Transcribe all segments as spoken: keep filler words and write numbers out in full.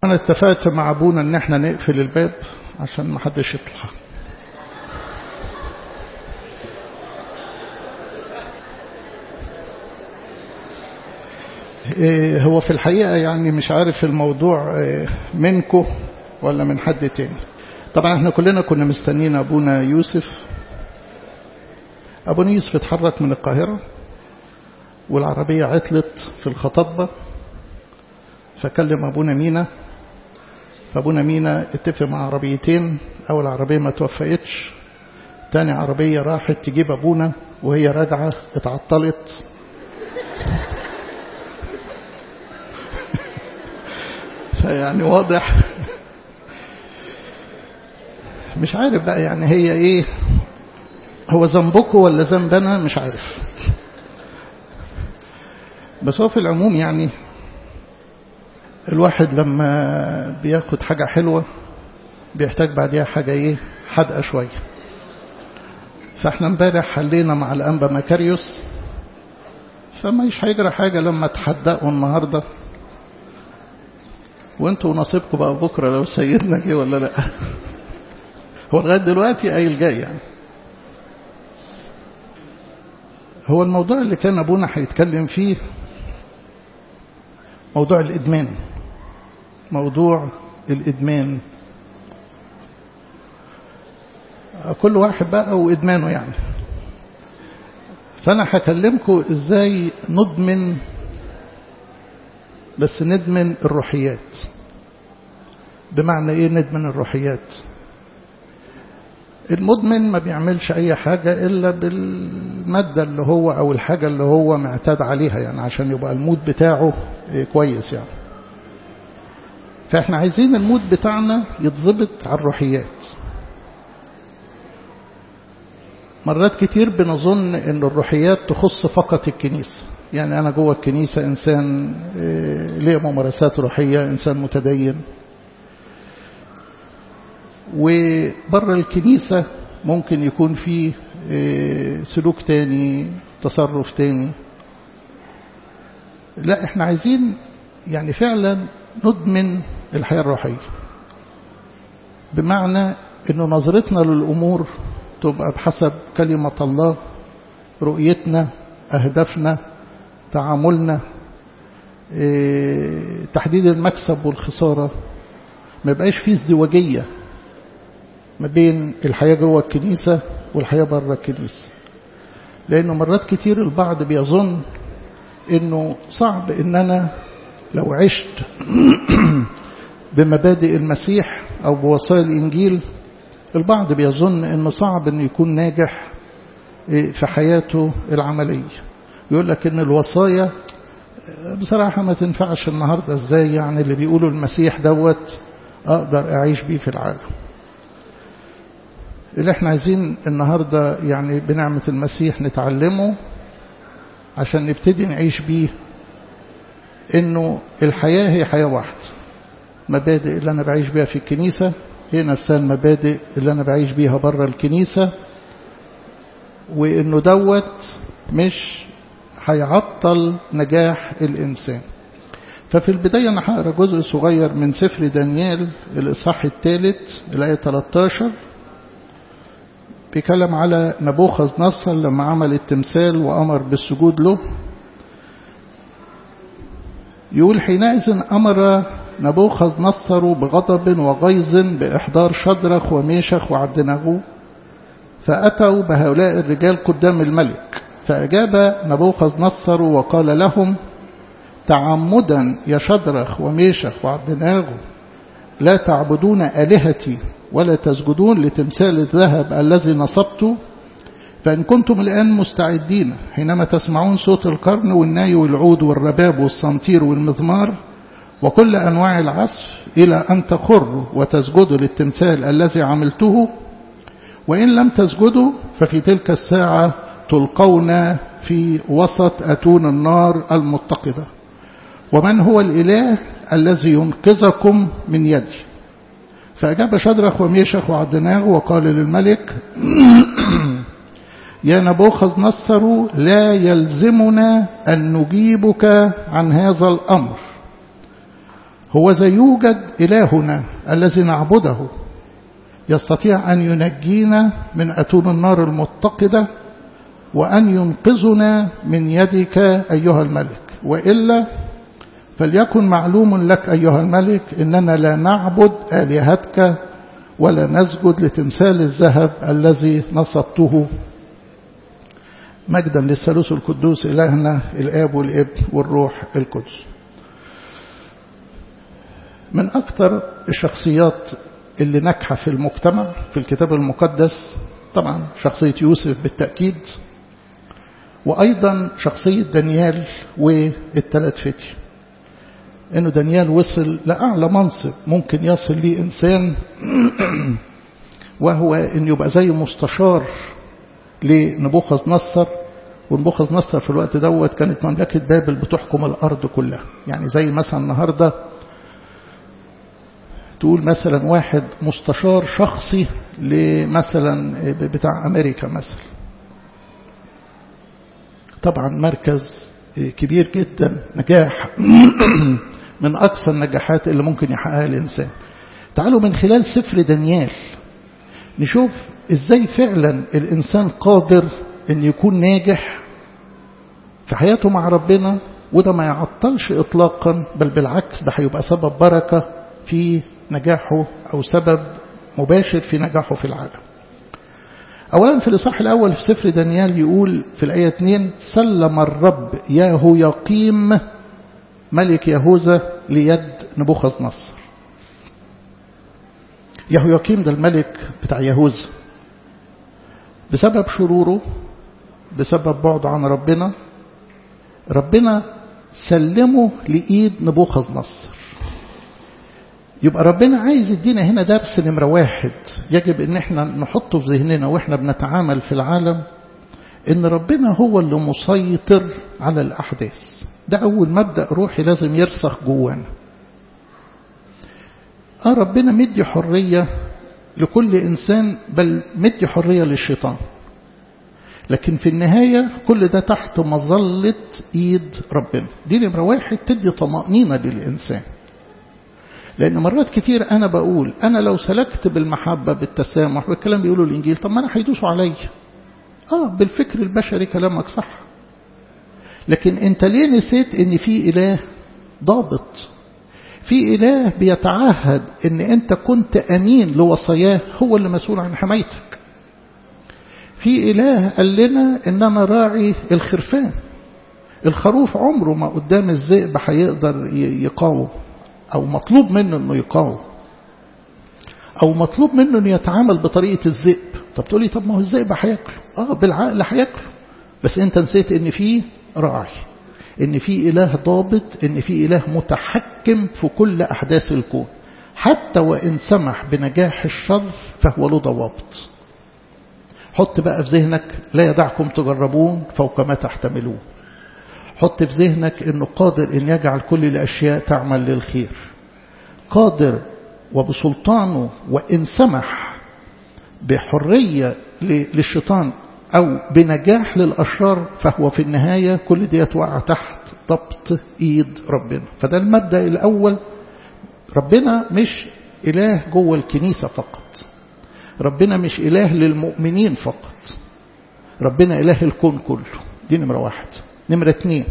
أنا اتفقت مع أبونا إن احنا نقفل الباب عشان ما حدش يطلع. إيه هو في الحقيقة يعني مش عارف الموضوع إيه منكم ولا من حد تاني. طبعا احنا كلنا كنا مستنيين أبونا يوسف. أبونا يوسف اتحرك من القاهرة والعربية عطلت في الخطبة، فكلم أبونا مينا، فأبونا مينا اتفق مع عربيتين، أول عربية ما توفقتش، تاني عربية راحت تجيب أبونا وهي راجعة اتعطلت. فيعني واضح مش عارف بقى يعني هي ايه، هو ذنبكم ولا ذنبنا مش عارف، بس هو في العموم يعني الواحد لما بياخد حاجة حلوة بيحتاج بعدها حاجة ايه حدقة شوية. فاحنا امبارح حلينا مع الأنبا مكاريوس، فما يش هيجرى حاجة لما تحدقوا النهاردة، وانتوا نصيبكم بقى بكرة لو سيدنا جه ولا لا. هو لغاية دلوقتي قايل جاي يعني. هو الموضوع اللي كان أبونا هيتكلم فيه موضوع الإدمان. موضوع الإدمان كل واحد بقى وإدمانه يعني. فأنا هكلمكم إزاي ندمن، بس ندمن الروحيات. بمعنى إيه ندمن الروحيات؟ المدمن ما بيعملش أي حاجة إلا بالمادة اللي هو أو الحاجة اللي هو معتاد عليها يعني عشان يبقى المود بتاعه كويس يعني. فإحنا عايزين المود بتاعنا يتضبط على الروحيات. مرات كتير بنظن أن الروحيات تخص فقط الكنيسة، يعني أنا جوه الكنيسة إنسان ليه ممارسات روحية، إنسان متدين، وبره الكنيسة ممكن يكون فيه سلوك تاني، تصرف تاني. لا، احنا عايزين يعني فعلا ندمن الحياة الروحية، بمعنى انه نظرتنا للأمور تبقى بحسب كلمة الله، رؤيتنا، أهدافنا، تعاملنا، تحديد المكسب والخسارة. ما يبقاش فيه ازدواجية ما بين الحياة جوه الكنيسة والحياة بره الكنيسة. لأنه مرات كتير البعض بيظن إنه صعب إن أنا لو عشت بمبادئ المسيح أو بوصايا الإنجيل، البعض بيظن إنه صعب إنه يكون ناجح في حياته العملية. يقول لك إن الوصايا بصراحة ما تنفعش النهاردة، إزاي يعني اللي بيقولوا المسيح دوت أقدر أعيش بيه في العالم. اللي احنا عايزين النهاردة يعني بنعمة المسيح نتعلمه عشان نبتدي نعيش بيه، انه الحياة هي حياة واحدة. مبادئ اللي انا بعيش بيها في الكنيسة هي نفسها المبادئ اللي انا بعيش بيها بره الكنيسة، وانه دوت مش هيعطل نجاح الانسان. ففي البداية انا هقرا جزء صغير من سفر دانيال الاصحاح الثالث الآية ثلاثة عشر، بيكلم على نبوخذ نصر لما عمل التمثال وأمر بالسجود له. يقول حينئذ أمر نبوخذ نصر بغضب وغيظ بإحضار شدرخ وميشخ وعبدنغو، فأتوا بهؤلاء الرجال قدام الملك. فأجاب نبوخذ نصر وقال لهم تعمدا يا شدرخ وميشخ وعبدنغو لا تعبدون آلهتي ولا تسجدون لتمثال الذهب الذي نصبته؟ فإن كنتم الآن مستعدين حينما تسمعون صوت القرن والناي والعود والرباب والصنطير والمزمار وكل أنواع العزف إلى أن تخروا وتسجدوا للتمثال الذي عملته، وإن لم تسجدوا ففي تلك الساعة تلقون في وسط أتون النار المتقدة. ومن هو الإله الذي ينقذكم من يدي؟ فأجاب شدرخ وميشخ وعبدنغو وقال للملك يا نبوخذ نصر لا يلزمنا أن نجيبك عن هذا الأمر. هو ذا يوجد إلهنا الذي نعبده يستطيع أن ينجينا من أتون النار المتقدة وأن ينقذنا من يدك أيها الملك، وإلا فليكن معلوم لك أيها الملك إننا لا نعبد آلهتك ولا نسجد لتمثال الذهب الذي نصبته. مجدا للثالوث القدوس إلهنا الآب والابن والروح القدس. من أكثر الشخصيات اللي ناجحة في المجتمع في الكتاب المقدس طبعا شخصية يوسف بالتأكيد، وأيضا شخصية دانيال والثلاث فتي. إنه دانيال وصل لأعلى منصب ممكن يصل ليه إنسان وهو إن يبقى زي مستشار لنبوخذ نصر. ونبوخذ نصر في الوقت دوت كانت مملكة بابل بتحكم الأرض كلها. يعني زي مثلا النهاردة تقول مثلا واحد مستشار شخصي لمثلا بتاع أمريكا مثلا، طبعا مركز كبير جدا، نجاح من أقصى النجاحات اللي ممكن يحققها الإنسان. تعالوا من خلال سفر دانيال نشوف إزاي فعلا الإنسان قادر أن يكون ناجح في حياته مع ربنا، وده ما يعطلش إطلاقا، بل بالعكس ده هيبقى سبب بركة في نجاحه أو سبب مباشر في نجاحه في العالم. أولا في الإصحاح الأول في سفر دانيال يقول في الآية اثنين: سلم الرب يهوياقيم ملك يهوذا ليد نبوخذ نصر. يهوياقيم ده الملك بتاع يهوذا، بسبب شروره، بسبب بعده عن ربنا، ربنا سلمه لإيد نبوخذ نصر. يبقى ربنا عايز يدينا هنا درس نمرة واحد يجب ان احنا نحطه في ذهننا واحنا بنتعامل في العالم، ان ربنا هو اللي مسيطر على الأحداث. ده أول مبدأ روحي لازم يرسخ جوانا. آه ربنا مدي حرية لكل إنسان، بل مدي حرية للشيطان، لكن في النهاية كل ده تحت مظلة إيد ربنا. دي نمرة واحد تدي طمأنينة للإنسان. لأن مرات كتير أنا بقول أنا لو سلكت بالمحبة بالتسامح بالكلام بيقولوا الإنجيل، طب ما أنا هيدوسوا علي. آه بالفكر البشري كلامك صح، لكن أنت ليه نسيت أن في إله ضابط، في إله بيتعهد أن أنت كنت أمين لوصاياه، هو اللي مسؤول عن حمايتك. في إله قال لنا أن أنا راعي الخرفان. الخروف عمره ما قدام الذئب هيقدر يقاوم، أو مطلوب منه أنه يقاوم، أو مطلوب منه أنه يتعامل بطريقة الذئب. طب تقولي طب ما هو الذئب هياكله، آه بالعقل هياكله، بس أنت نسيت أن فيه راعي، أن فيه إله ضابط، أن فيه إله متحكم في كل أحداث الكون. حتى وإن سمح بنجاح الشر فهو له ضوابط. حط بقى في ذهنك لا يدعكم تجربون فوق ما تحتملون. حط في ذهنك أنه قادر أن يجعل كل الأشياء تعمل للخير، قادر وبسلطانه، وإن سمح بحرية للشيطان أو بنجاح للأشرار فهو في النهاية كل دي يتوقع تحت ضبط إيد ربنا. فده المبدأ الأول. ربنا مش إله جوه الكنيسة فقط، ربنا مش إله للمؤمنين فقط، ربنا إله الكون كله. دي نمرة واحد. نمرة اتنين،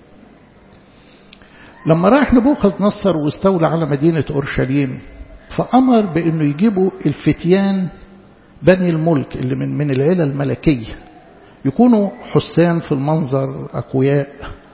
لما راح نبوخذ نصر واستولى على مدينة أورشليم فأمر بأنه يجيبوا الفتيان بني الملك اللي من من العيلة الملكية، يكونوا حسان في المنظر، أقوياء،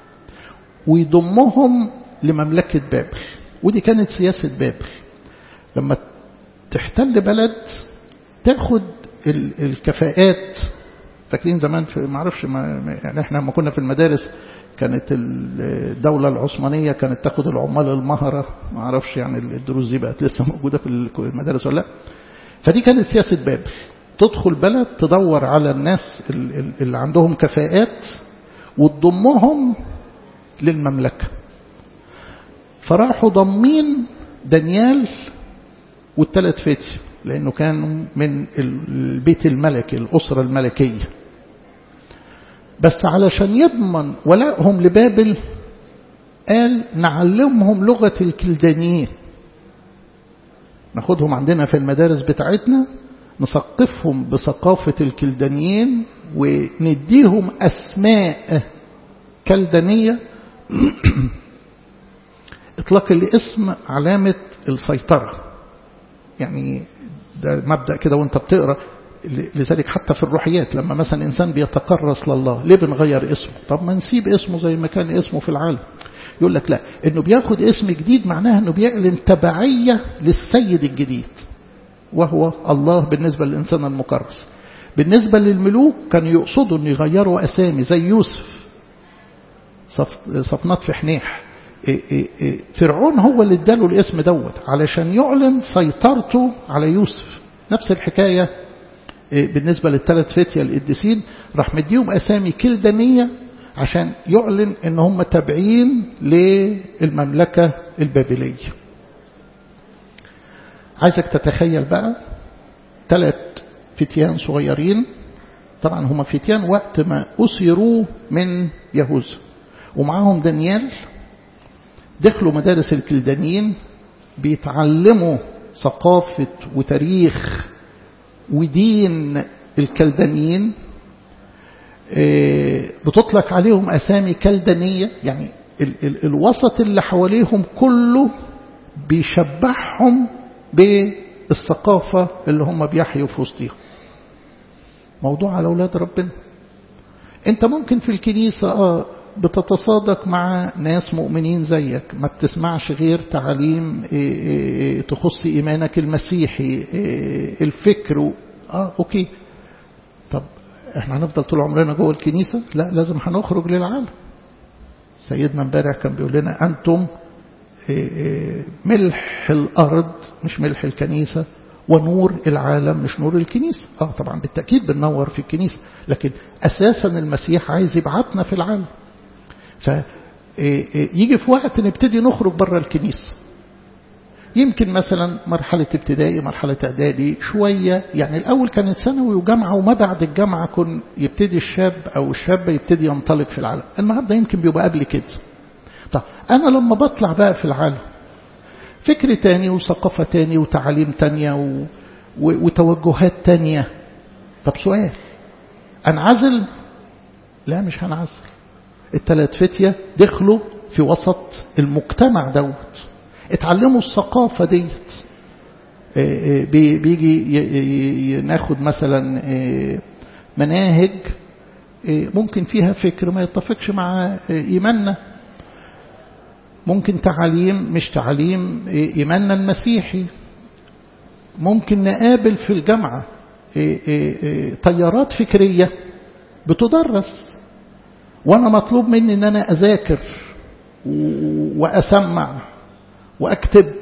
ويضمهم لمملكة بابل. ودي كانت سياسة بابل، لما تحتل بلد تاخد الكفاءات. فاكرين زمان في ما اعرفش ما يعني احنا لما كنا في المدارس كانت الدولة العثمانية كانت تاخد العمال المهرة، ما اعرفش يعني الدروس دي بقت لسه موجودة في المدارس ولا لا. فدي كانت سياسة بابل، تدخل بلد تدور على الناس اللي عندهم كفاءات وتضمهم للمملكة. فراحوا ضمين دانيال والثلاث فتي لأنه كانوا من البيت الملكي، الأسرة الملكية، بس علشان يضمن ولائهم لبابل قال نعلمهم لغة الكلدانيين، ناخدهم عندنا في المدارس بتاعتنا، نثقفهم بثقافة الكلدانيين ونديهم أسماء كلدانية. إطلاق الاسم علامة السيطرة، يعني ده مبدأ كده وانت بتقرأ. لذلك حتى في الروحيات لما مثلا إنسان بيتكرس لله، ليه بنغير اسمه؟ طب ما نسيب اسمه زي ما كان اسمه في العالم. يقول لك لا، انه بياخد اسم جديد معناها انه بيعلن تبعية للسيد الجديد وهو الله بالنسبة للإنسان المكرس. بالنسبة للملوك كانوا يقصدوا أن يغيروا أسامي زي يوسف، صفنات في حنيح. فرعون هو اللي اداله الاسم دوت علشان يعلن سيطرته على يوسف. نفس الحكاية بالنسبة للثلاث فتية القديسين، راح مديهم أسامي كلدانية عشان يعلن ان هم تابعين للمملكة البابلية. عايزك تتخيل بقى ثلاث فتيان صغيرين، طبعا هم فتيان وقت ما أسروا من يهوذا، ومعاهم دانيال، دخلوا مدارس الكلدانيين، بيتعلموا ثقافة وتاريخ ودين الكلدانيين. بتطلق عليهم أسامي كلدانية، يعني ال ال الوسط اللي حواليهم كله بيشبعهم بالثقافة اللي هم بيحيوا في وسطهم. موضوع على أولاد ربنا. أنت ممكن في الكنيسة آه بتتصادق مع ناس مؤمنين زيك، ما بتسمعش غير تعليم تخص إيمانك المسيحي، الفكر، آه أوكي. طب احنا هنفضل طول عمرنا جوه الكنيسة؟ لا، لازم هنخرج للعالم. سيدنا امبارح كان بيقول لنا أنتم ملح الأرض مش ملح الكنيسة، ونور العالم مش نور الكنيسة. اه طبعا بالتأكيد بننور في الكنيسة، لكن أساسا المسيح عايز يبعتنا في العالم. فيجي في وقت نبتدي نخرج بره الكنيسة، يمكن مثلا مرحلة ابتدائي، مرحلة اعدادي شوية، يعني الأول كانت ثانوي وجامعة، وما بعد الجامعة كن يبتدي الشاب أو الشابة يبتدي ينطلق في العالم. النهاردة يمكن بيبقى قبل كده. طب أنا لما بطلع بقى في العالم، فكر تاني وثقافة تاني وتعاليم تانية و... و... وتوجهات تانية. طب سؤال، أنعزل؟ لا، مش هنعزل. الثلاث فتية دخلوا في وسط المجتمع دوت، اتعلموا الثقافة ديت. بيجي ناخد مثلا مناهج ممكن فيها فكر ما يتفقش مع إيماننا، ممكن تعليم مش تعليم إيماننا المسيحي. ممكن نقابل في الجامعة تيارات فكرية بتدرس، وأنا مطلوب مني أن أنا أذاكر وأسمع وأكتب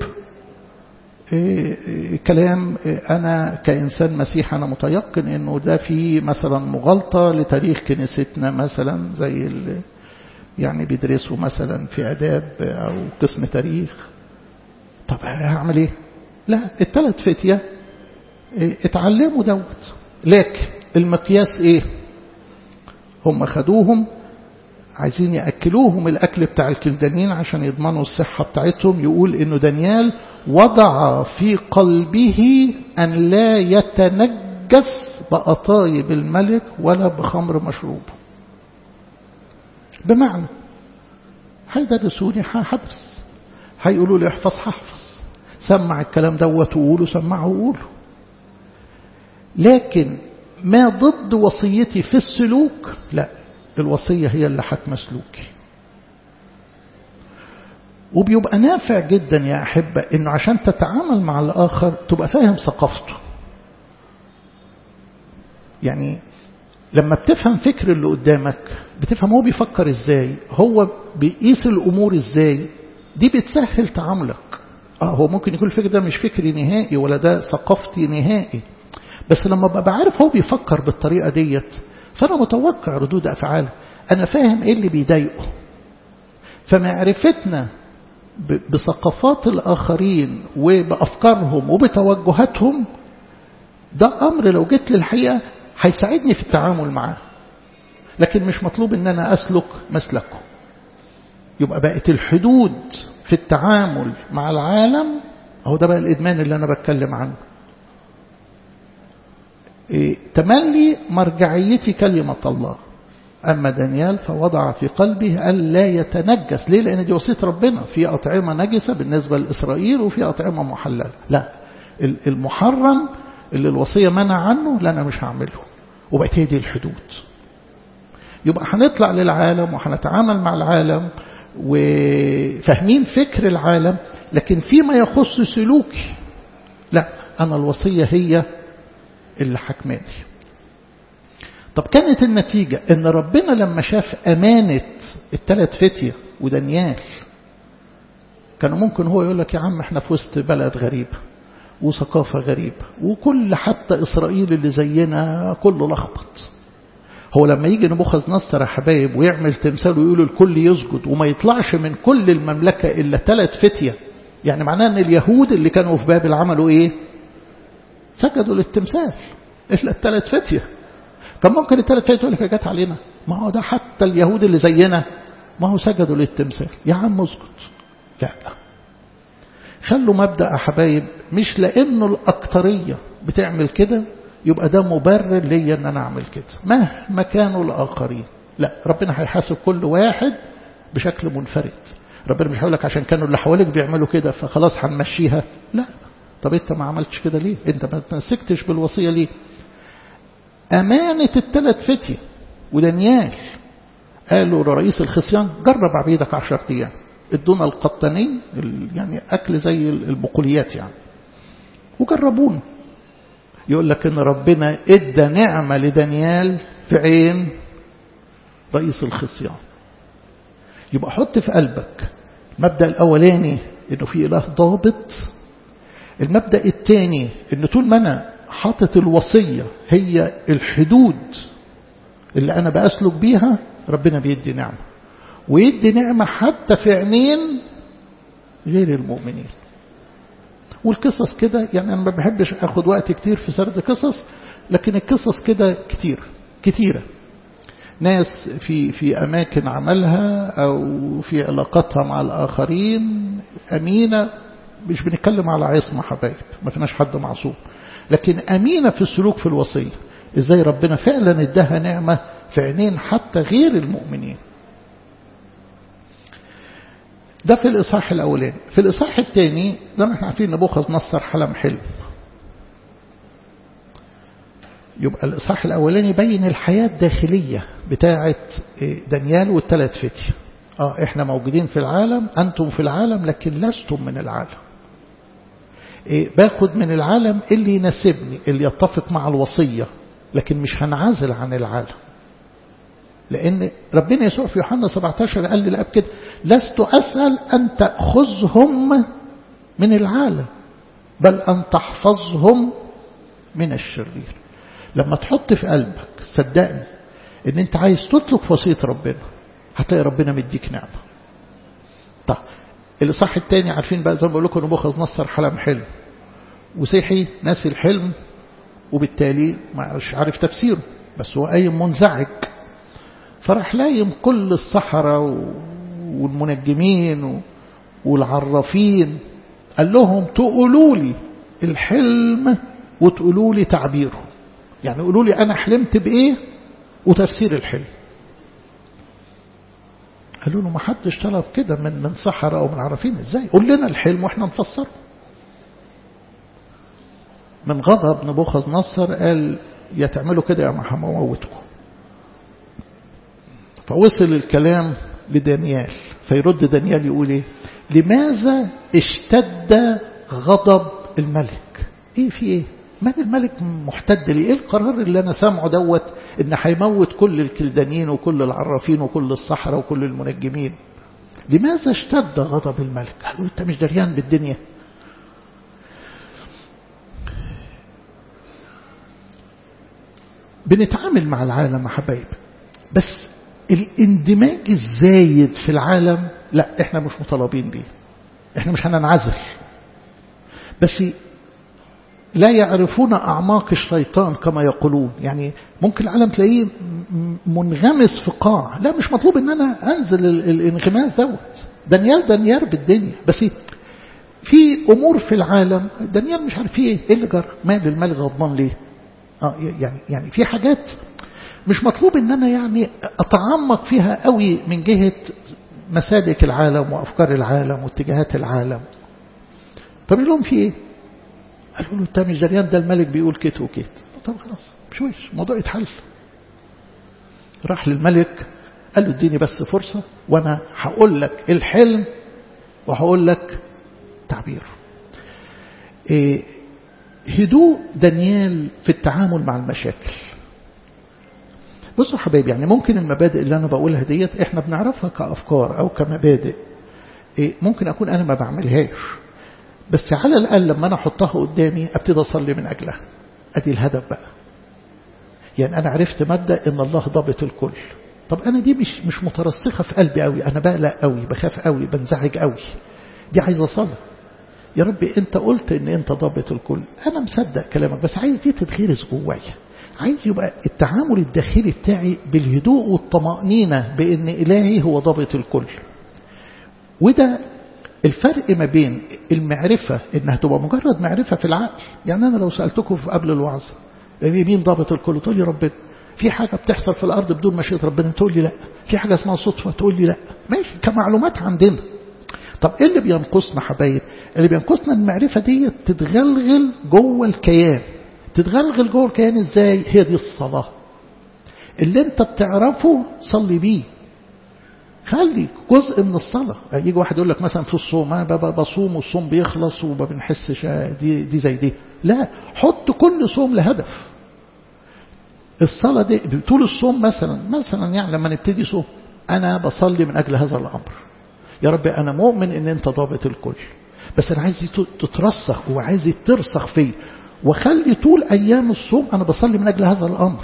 كلام. أنا كإنسان مسيحي أنا متيقن أنه ده في مثلا مغالطة لتاريخ كنيستنا، مثلا زي يعني بيدرسوا مثلا في آداب أو قسم تاريخ. طب هعمل إيه؟ لا، الثلاث فتية اتعلموا دوت، لكن المقياس إيه؟ هم خدوهم عايزين يأكلوهم الأكل بتاع الكلدانيين عشان يضمنوا الصحة بتاعتهم. يقول إنه دانيال وضع في قلبه أن لا يتنجس بأطايب الملك ولا بخمر مشروب. بمعنى هيدرسوني هحدث، هيقولوا لي احفظ هحفظ، سمع الكلام دوت وقوله، سمعه وقوله، لكن ما ضد وصيتي في السلوك لا، الوصية هي اللي حكم سلوكي. وبيبقى نافع جدا يا أحبة إنه عشان تتعامل مع الآخر تبقى فاهم ثقافته. يعني لما بتفهم فكر اللي قدامك بتفهم هو بيفكر ازاي، هو بيقيس الأمور ازاي، دي بتسهل تعاملك. اه هو ممكن يكون الفكر ده مش فكري نهائي ولا ده ثقافتي نهائي، بس لما ببقى عارف هو بيفكر بالطريقة ديت فأنا متوقع ردود أفعاله، أنا فاهم إيه اللي بيضايقه. فمعرفتنا بثقافات الآخرين وبأفكارهم وبتوجهاتهم ده أمر لو جيت للحقيقة هيساعدني في التعامل معاه، لكن مش مطلوب إن أنا أسلك مسلكه. يبقى بقت الحدود في التعامل مع العالم، اهو ده بقى الإدمان اللي أنا بتكلم عنه. إيه تملي مرجعيتي كلمة الله. أما دانيال فوضع في قلبه ألا يتنجس. ليه؟ لأن دي وصية ربنا، في أطعمة نجسة بالنسبة لإسرائيل وفي أطعمة محللة. لا، المحرم اللي الوصية منع عنه لا أنا مش هعمله، وبقت هي دي الحدود. يبقى هنطلع للعالم وهنتعامل مع العالم وفاهمين فكر العالم، لكن فيما يخص سلوكي لا، أنا الوصية هي اللي حكماني. طب كانت النتيجة ان ربنا لما شاف امانة الثلاث فتية ودانيال، كانوا ممكن هو يقول لك يا عم احنا في وسط بلد غريبة وثقافة غريبة وكل حتى اسرائيل اللي زينا كله لخبط. هو لما يجي نبوخذ نصر يا حبايب ويعمل تمثال ويقول الكل يسجد وما يطلعش من كل المملكة الا ثلاث فتية، يعني معناه ان اليهود اللي كانوا في بابل عملوا ايه؟ سجدوا للتمثال الا الثلاث فتية. كان ممكن الثلاث فتية يقول لك جت علينا، ما هو ده حتى اليهود اللي زينا ما هو سجدوا للتمثال، يا عم اسكت. لا لا، خلوا مبدأ يا حبايب، مش لانه الاكترية بتعمل كده يبقى ده مبرر ليا ان انا اعمل كده مهما كانوا الاخرين. لا، ربنا هيحاسب كل واحد بشكل منفرد. ربنا مش هيقول لك عشان كانوا اللي حواليك بيعملوا كده فخلاص هنمشيها. لا، طب انت ما عملتش كده ليه؟ انت ما تمسكتش بالوصية ليه؟ أمانة الثلاث فتية ودانيال قالوا لرئيس الخصيان جرب عبيدك عشرة أيام، ادونا القطني يعني أكل زي البقوليات يعني، وجربونا. يقول لك إن ربنا ادى نعمة لدانيال في عين رئيس الخصيان. يبقى حط في قلبك المبدأ الأولاني إنه في إله ضابط. المبدأ الثاني إن طول ما أنا حاطط الوصية هي الحدود اللي أنا بأسلك بيها، ربنا بيدي نعمة، ويدي نعمة حتى في عينين غير المؤمنين. والقصص كده يعني أنا ما بحبش أخد وقت كتير في سرد قصص، لكن القصص كده كتير كتيرة. ناس في في أماكن عملها أو في علاقتها مع الآخرين أمينة. مش بنتكلم على عصمة حبايب، ما فيناش حد معصوم، لكن أمينة في السلوك في الوصية. إزاي ربنا فعلا ادها نعمة في عينين حتى غير المؤمنين. ده في الإصحاح الأولاني. في الإصحاح الثاني زي ما احنا عارفين نبوخذ نصر حلم حلم. يبقى الإصحاح الأولاني يبين الحياة الداخلية بتاعة دانيال والثلاث فتية. آه احنا موجودين في العالم، أنتم في العالم لكن لستم من العالم. إيه باخد من العالم اللي يناسبني اللي يتفق مع الوصية، لكن مش هنعزل عن العالم. لأن ربنا يسوع في يوحنا سبعة عشر قال للأب كده لست أسأل أن تأخذهم من العالم بل أن تحفظهم من الشرير. لما تحط في قلبك صدقني ان انت عايز تطلق في وصية ربنا هتلاقي ربنا مديك نعمة. طيب الإصحاح الثاني عارفين بقى زي ما بقول لكم نبوخذ نصر حلم حلم وصحي ناسي الحلم، وبالتالي مش عارف تفسيره، بس هو قايم منزعج. فراح لايم كل السحرة والمنجمين والعرافين، قال لهم تقولوا لي الحلم وتقولوا لي تعبيره. يعني قولوا لي أنا حلمت بإيه وتفسير الحلم. قالوا له ما حدش طلب كده من من سحرة أو من عرافين، إزاي قول لنا الحلم وإحنا نفسره. من غضب نبوخذ نصر قال يا تعملوا كده يا ما هموتكم. فوصل الكلام لدانيال، فيرد دانيال يقول ايه؟ لماذا اشتد غضب الملك؟ ايه في ايه؟ من الملك محتد لي؟ ايه القرار اللي انا سامعه دوت ان هيموت كل الكلدانيين وكل العرافين وكل السحرة وكل المنجمين؟ لماذا اشتد غضب الملك؟ قالوا انت مش دريان بالدنيا؟ بنتعامل مع العالم يا حبايب، بس الاندماج الزايد في العالم لا احنا مش مطالبين بيه، احنا مش هننعزل، بس لا يعرفون أعماق الشيطان كما يقولون. يعني ممكن العالم تلاقيه منغمس في قاع، لا مش مطلوب ان انا انزل الانغماس دوت. دانيال دانيال بالدنيا، بس في امور في العالم دانيال مش عارف ايه ايه اللي جرى، مال المال غضبان ليه. اه يعني يعني في حاجات مش مطلوب ان انا يعني اتعمق فيها قوي من جهة مسالك العالم وافكار العالم واتجاهات العالم. فبيقول لهم في ايه؟ قالوا له انت مش دريان ده الملك بيقول كت وكت. طب خلاص مش وش الموضوع يتحل. راح للملك قال له اديني بس فرصة وانا هقول لك الحلم وهقول لك تعبير. إيه هدوء دانيال في التعامل مع المشاكل. بصوا حبايبي، يعني ممكن المبادئ اللي انا بقولها ديت احنا بنعرفها كأفكار او كمبادئ، إيه ممكن اكون انا ما بعملهاش، بس على الأقل لما أنا أحطها قدامي أبتدي أصلي من أجلها. أدي الهدف بقى. يعني أنا عرفت مبدأ إن الله ضابط الكل. طب أنا دي مش مش مترسخة في قلبي قوي، أنا بقلق قوي، بخاف قوي، بنزعج قوي. دي عايز أصلي. يا ربي أنت قلت إن أنت ضابط الكل، أنا مصدق كلامك، بس عايز دي تتغرس جوايا. عايز يبقى التعامل الداخلي بتاعي بالهدوء والطمأنينة بإن إلهي هو ضابط الكل. وده الفرق ما بين المعرفة إنها تبقى مجرد معرفة في العقل. يعني أنا لو سألتكم في قبل الوعظ مين ضابط الكل، تقول لي ربنا. في حاجة بتحصل في الأرض بدون مشيئة ربنا، تقول لي لا. في حاجة اسمها صدفة، تقول لي لا. ماشي كمعلومات عندنا. طب إيه اللي بينقصنا حبايب؟ اللي بينقصنا المعرفة دي تتغلغل جوه الكيان. تتغلغل جوه الكيان إزاي؟ هي دي الصلاة. اللي أنت بتعرفه صلي بيه. خلي جزء من الصلاة. يجي واحد يقول لك مثلا في الصوم أنا بصوم والصوم بيخلص وما بنحسش دي, دي زي دي. لا، حط كل صوم لهدف. الصلاة دي طول الصوم مثلا مثلا يعني لما نبتدي صوم أنا بصلي من أجل هذا الأمر. يا رب أنا مؤمن إن أنت ضابط الكل، بس أنا عايز تترسخ وعايز ترسخ فيه، وخلي طول أيام الصوم أنا بصلي من أجل هذا الأمر،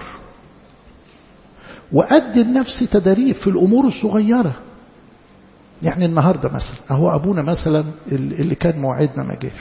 وأدي لنفسي تدريب في الأمور الصغيرة. يعني النهاردة مثلا أهو أبونا مثلا اللي كان موعدنا ما جاش.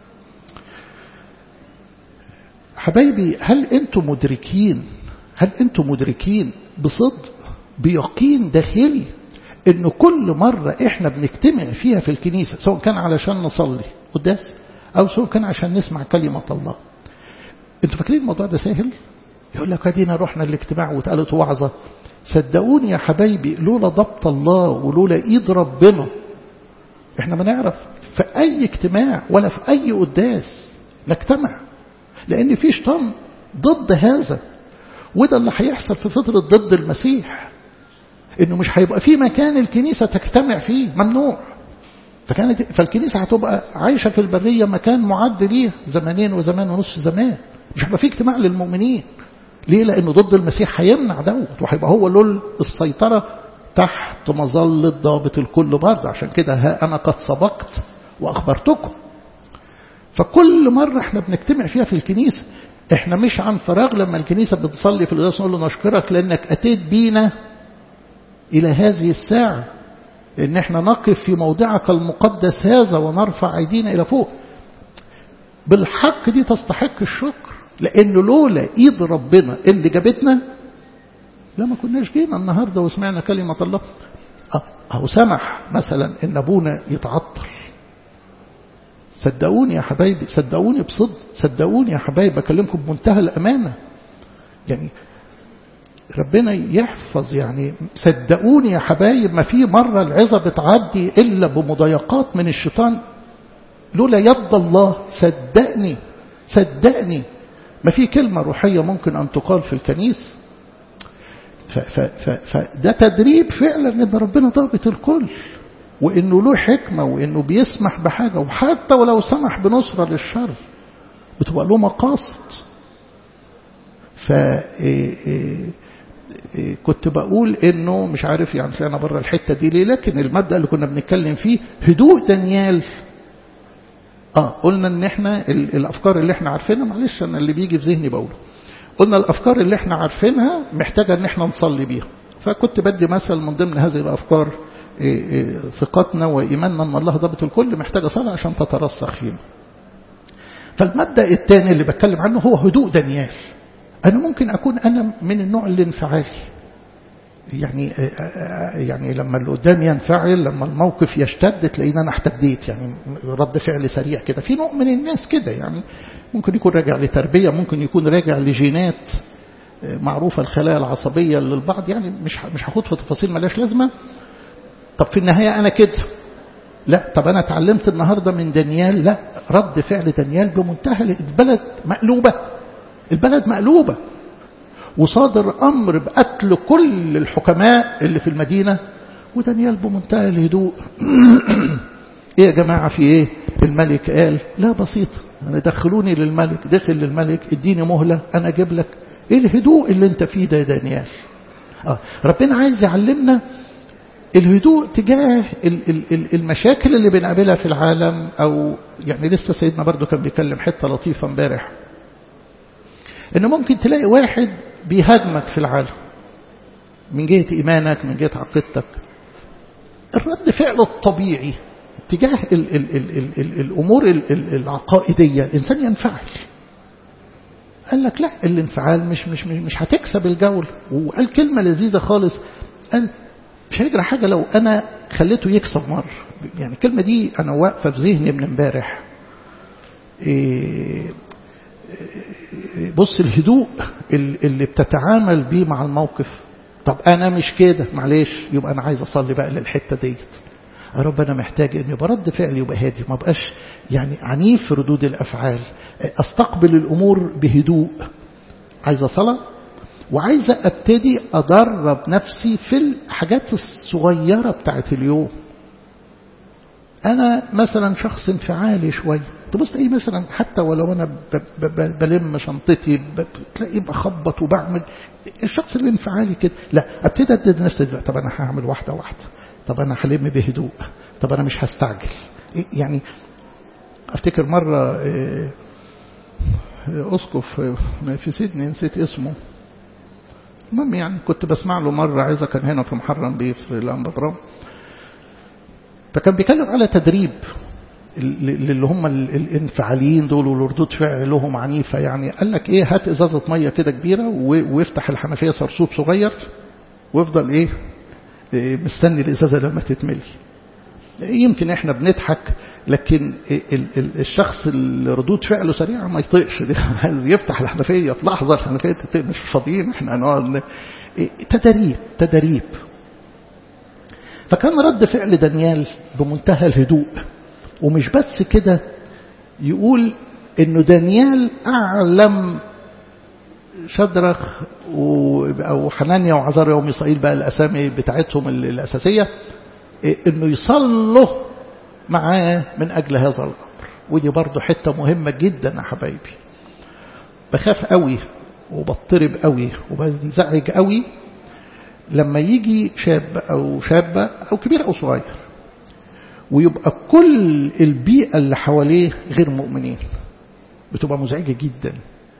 حبايبي هل أنتم مدركين هل أنتم مدركين بصدق بيقين داخلي إنه كل مرة إحنا بنجتمع فيها في الكنيسة سواء كان علشان نصلي قداس أو سواء كان عشان نسمع كلمة الله، أنتوا فاكرين الموضوع ده سهل؟ يقول لك ادينا رحنا الاجتماع واتقالت وعظة. صدقوني يا حبايبي لولا ضبط الله ولولا ايد ربنا احنا ما نعرف في اي اجتماع ولا في اي قداس نجتمع، لان في شيطان ضد هذا. وده اللي هيحصل في فترة ضد المسيح، انه مش هيبقى في مكان الكنيسة تجتمع فيه، ممنوع. فكانت فالكنيسة هتبقى عايشة في البرية مكان معد ليه زمانين وزمان ونصف زمان، مش هيبقى في اجتماع للمؤمنين. ليه؟ لأنه ضد المسيح هيمنع دوت، وهيبقى هو له السيطرة تحت مظلة ضابط الكل برضه. عشان كده ها أنا قد سبقت وأخبرتكم. فكل مرة احنا بنجتمع فيها في الكنيسة احنا مش عن فراغ. لما الكنيسة بتصلي في القداس نقول له نشكرك لأنك أتيت بينا إلى هذه الساعة، إن احنا نقف في موضعك المقدس هذا ونرفع أيدينا إلى فوق. بالحق دي تستحق الشكر، لأنه لولا إيد ربنا اللي جابتنا لا ما كناش جينا النهاردة وسمعنا كلمة الله. أو سمح مثلا إن أبونا يتعطل. صدقوني يا حبايبي، صدقوني بصدق، صدقوني يا حبايبي بكلمكم بمنتهى الأمانة. يعني ربنا يحفظ، يعني صدقوني يا حبايب ما في مرة العظة بتعدي إلا بمضايقات من الشيطان لولا يد الله. صدقني صدقني ما في كلمة روحية ممكن أن تقال في الكنيسة. فده تدريب فعلا ان ربنا ضابط الكل، وانه له حكمة، وانه بيسمح بحاجة، وحتى ولو سمح بنصرة للشر بتبقى له مقاصد. ف كنت بقول انه مش عارف يعني طلعنا بره الحتة دي ليه، لكن المبدأ اللي كنا بنتكلم فيه هدوء دانيال. اه قلنا ان احنا الافكار اللي احنا عارفينها، معلش انا اللي بيجي في ذهني بقوله، قلنا الافكار اللي احنا عارفينها محتاجة ان احنا نصلي بيها. فكنت بدي مثل من ضمن هذه الافكار ثقتنا وايماننا ان الله ضابط الكل محتاجة صلاة عشان تترسخ فينا. فالمبدأ الثاني اللي بتكلم عنه هو هدوء دانيال. أنا ممكن أكون أنا من النوع الانفعالي، يعني يعني لما اللي قدام ينفعل، لما الموقف يشتد تلاقيني أنا احتديت، يعني رد فعل سريع كده. في نوع من الناس كده، يعني ممكن يكون راجع لتربية، ممكن يكون راجع لجينات معروفة، الخلايا العصبية للبعض، يعني مش مش هاخد في تفاصيل ملاش لازمة. طب في النهاية أنا كده لا. طب أنا اتعلمت النهاردة من دانيال، لا، رد فعل دانيال بمنتهى. البلد مقلوبة، البلد مقلوبة، وصادر أمر بقتل كل الحكماء اللي في المدينة، ودانيال بمنتهى الهدوء. ايه يا جماعة في ايه؟ الملك قال لا بسيط، أنا دخلوني للملك، دخل للملك، اديني مهلة أنا أجيب لك. ايه الهدوء اللي انت فيه ده يا دانيال؟ آه ربنا عايز يعلمنا الهدوء تجاه المشاكل اللي بنقابلها في العالم. أو يعني لسه سيدنا برضو كان بيكلم حتة لطيفة امبارح، إنه ممكن تلاقي واحد بيهاجمك في العالم من جهة إيمانك، من جهة عقيدتك. الرد فعل الطبيعي تجاه ال ال ال ال ال الأمور ال ال العقائدية الإنسان ينفعل. قال لك لا، الانفعال مش مش مش, مش هتكسب الجولة. وقال كلمة لذيذة خالص، قال مش هيجرى حاجة لو أنا خليته يكسب مرة. يعني الكلمة دي أنا واقفة في ذهني من امبارح. إيه بص الهدوء اللي بتتعامل بيه مع الموقف. طب أنا مش كده، معلش، يبقى أنا عايز أصلي بقى للحتة ديت. يا رب أنا محتاج أن يبقى رد فعلي يبقى هادي، ما بقاش يعني عنيف في ردود الأفعال، أستقبل الأمور بهدوء. عايز صلاة، وعايز أبتدي أدرب نفسي في الحاجات الصغيرة بتاعت اليوم. أنا مثلا شخص انفعالي شوية، تبص ايه مثلا حتى ولو انا بلم شنطتي تلاقي بخبط وبعمل. الشخص اللي انفعالي كده لا، ابتدي ادي نفسي، طب انا هعمل واحده واحده، طب انا هلم بهدوء، طب انا مش هستعجل. يعني افتكر مره اسقف في سيدني نسيت اسمه، المهم يعني كنت بسمع له مره عايزه، كان هنا في محرم بيه في الانبطرام، فكان بيتكلم على تدريب اللي هم الانفعاليين دول والردود فعل لهم عنيفة. يعني قال لك ايه، هات ازازة مية كده كبيرة وافتح الحنفية صرصوب صغير، وافضل ايه مستني الازازة لما تتملي. يمكن احنا بنضحك، لكن الشخص اللي ردود فعله سريعة ما يطيقش، عايز يفتح الحنفية في لحظة، الحنفية تتقل، مش فاضيين احنا نقعد. تدريب تدريب. فكان رد فعل دانيال بمنتهى الهدوء. ومش بس كده، يقول انه دانيال اعلم شدرخ او حنانيا وعزاريا وميسائيل، بقى الاسامي بتاعتهم الاساسيه، انه يصلوا معاه من اجل هذا الامر. ودي برضو حته مهمه جدا يا حبايبي. بخاف قوي وبضطرب قوي وبنزعج قوي لما يجي شاب او شابه او كبير او صغير ويبقى كل البيئة اللي حواليه غير مؤمنين، بتبقى مزعجة جدا.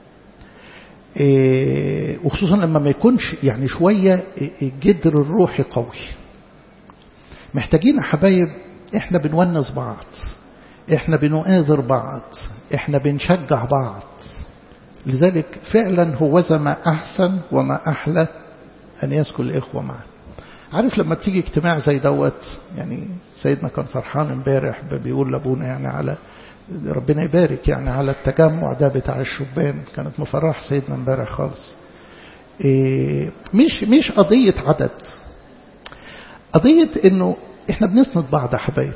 إيه وخصوصا لما ما يكونش يعني شوية الجدر الروحي قوي. محتاجين يا حبايب، احنا بنونس بعض، احنا بنؤاذر بعض، احنا بنشجع بعض. لذلك فعلا هو ما أحسن وما أحلى أن يسكن الإخوة معا. عارف لما تيجي اجتماع زي دوت، يعني سيدنا كان فرحان امبارح بيقول لابونا يعني على ربنا يبارك يعني على التجمع ده بتاع الشبان، كانت مفرح سيدنا امبارح خالص. إيه مش مش قضية عدد، قضية انه احنا بنسند بعض يا حبايب.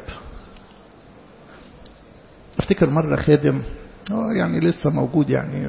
افتكر مرة خادم يعني لسه موجود، يعني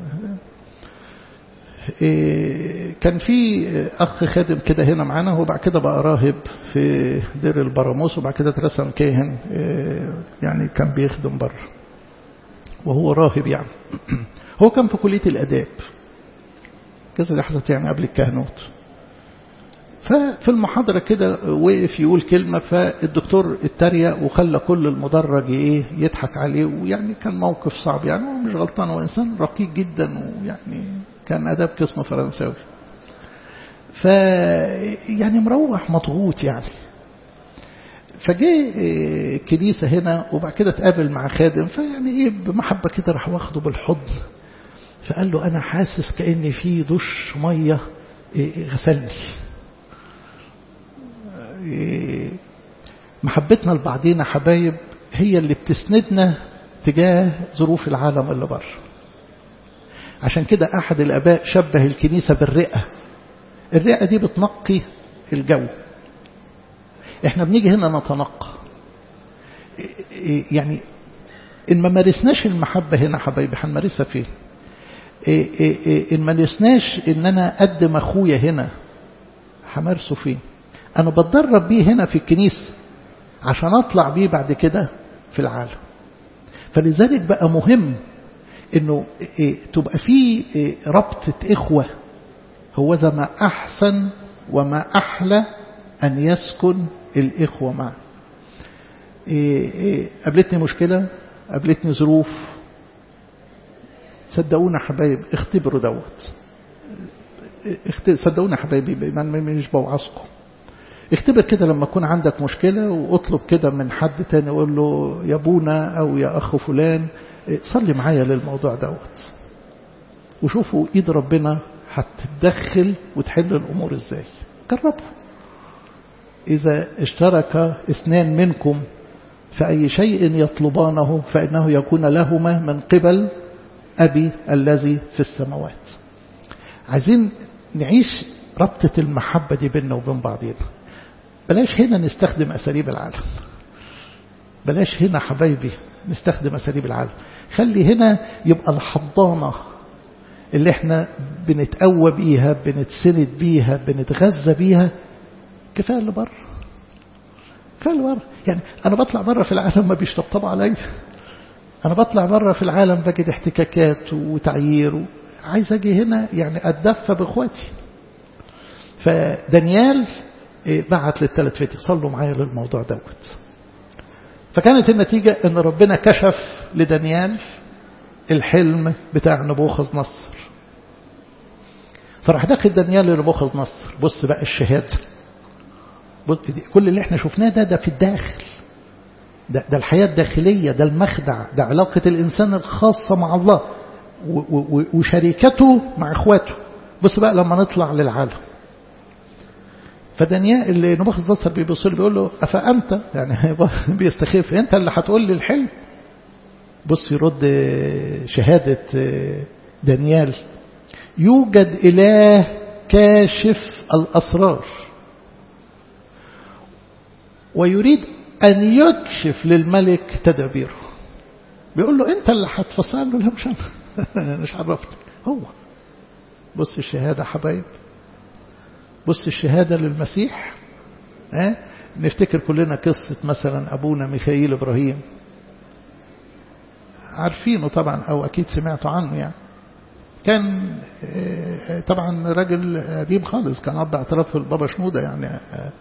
إيه كان في أخ خادم كده هنا معانا، هو بعد كده بقى راهب في دير البراموس، وبعد كده اترسم كاهن، إيه يعني كان بيخدم بره وهو راهب. يعني هو كان في كلية الأداب كذا لحظة يعني قبل الكهنوت. ففي المحاضرة كده وقف يقول كلمة، فالدكتور اتريق وخلى كل المدرج ايه يضحك عليه، ويعني كان موقف صعب. يعني هو مش غلطان، هو إنسان رقيق جدا، ويعني كان أداب قسم فرنساوي. ف يعني مروح مضغوط يعني. فجاء كنيسة هنا وبعد كده اتقابل مع خادم، فيعني ايه بمحبة كده راح واخده بالحضن، فقال له أنا حاسس كأن في دش مية غسلني. محبتنا لبعضينا حبايب هي اللي بتسندنا تجاه ظروف العالم اللي بره. عشان كده أحد الآباء شبه الكنيسة بالرئة. الرئة دي بتنقي الجو، احنا بنيجي هنا نتنقى. يعني إن ما مارسناش المحبة هنا حبايبي هنمارسها فين؟ إن ما مارسناش إن أنا أقدم أخويا هنا همارسه فين؟ أنا بتدرب بيه هنا في الكنيسة عشان أطلع بيه بعد كده في العالم. فلذلك بقى مهم إنه تبقى فيه ربطة إخوة. هو ذا ما أحسن وما أحلى أن يسكن الإخوة معا. قابلتني مشكلة، قابلتني ظروف، صدقونا حبايب اختبروا دوت. صدقونا حبايبي مش بوعظكم. اختبر كده لما يكون عندك مشكلة واطلب كده من حد تاني وقول له يا ابونا او يا اخ فلان صلي معايا للموضوع دوت، وشوفوا ايد ربنا هتتدخل وتحل الامور ازاي. جربوا. اذا اشترك اثنان منكم فأي شيء يطلبانه فإنه يكون لهما من قبل أبي الذي في السماوات. عايزين نعيش ربطة المحبة دي بيننا وبين بعضنا. بلاش هنا نستخدم أساليب العالم، بلاش هنا حبايبي نستخدم أساليب العالم. خلي هنا يبقى الحضانة اللي احنا بنتقوى بيها، بنتسند بيها، بنتغذى بيها. كفاية اللي بره، كفاية اللي بره. يعني أنا بطلع بره في العالم ما بيشطبطبوا عليا، أنا بطلع بره في العالم بجد احتكاكات وتعيير، عايز أجي هنا يعني أتدفى بإخواتي. فدانيال بعت للثلاث فتية صلوا معايا للموضوع دوت. فكانت النتيجة أن ربنا كشف لدانيال الحلم بتاع نبوخذ نصر. فراح داخل دانيال لنبوخذ نصر. بص بقى الشهادة، كل اللي احنا شفناه ده ده في الداخل، ده, ده الحياة الداخلية، ده المخدع، ده علاقة الإنسان الخاصة مع الله وشركته مع إخواته. بص بقى لما نطلع للعالم. فدانيال اللي نبوخذ نصر بيبص بيقول له أفأنت، يعني بيستخف، أنت اللي هتقول لي الحلم؟ بص يرد شهادة دانيال: يوجد إله كاشف الأسرار ويريد أن يكشف للملك تدابيره. بيقول له أنت اللي هتفسر له؟ لا مش أنا، مش عرفني هو. بص الشهادة حبايب، بص الشهادة للمسيح. اه؟ نفتكر كلنا قصة مثلا أبونا ميخائيل إبراهيم، عارفينه طبعا أو أكيد سمعتوا عنه. يعني كان طبعا راجل قديم خالص، كان قضى اعتراف في البابا شنودة يعني.